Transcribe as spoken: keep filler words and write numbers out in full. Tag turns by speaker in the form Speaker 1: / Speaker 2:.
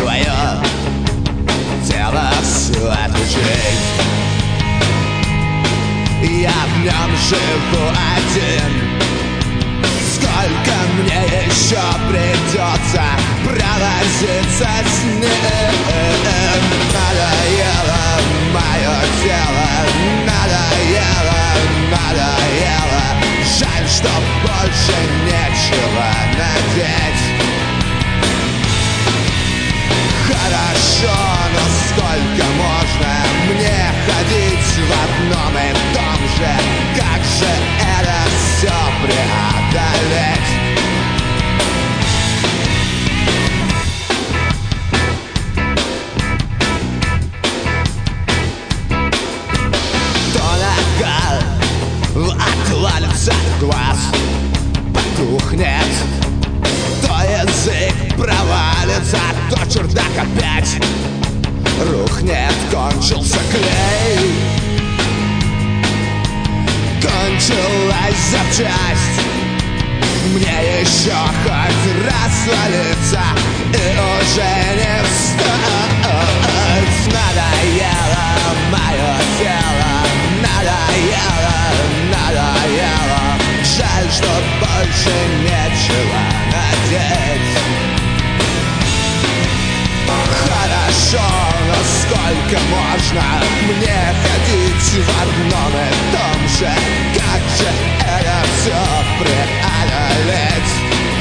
Speaker 1: твое тело все отключить. Я в нем живу один. Сколько мне еще придется провозиться с ним? Надоело мое тело, надоело, надоело. Жаль, что больше нечего надеть. Хорошо, но сколько можно мне ходить в одном и том же? Как же это все преодолеть? То нога отвалится глаз, потухнет, то язык провалится, то чердак опять рухнет. Кончился клей, кончилась запчасть. Мне еще хоть раз свалиться и уже не встать. Надоело мое тело, надоело, надоело. Жаль, что больше нечего надеть. Хорошо, но сколько можно мне ходить в одном и том же? Как же это все преодолеть?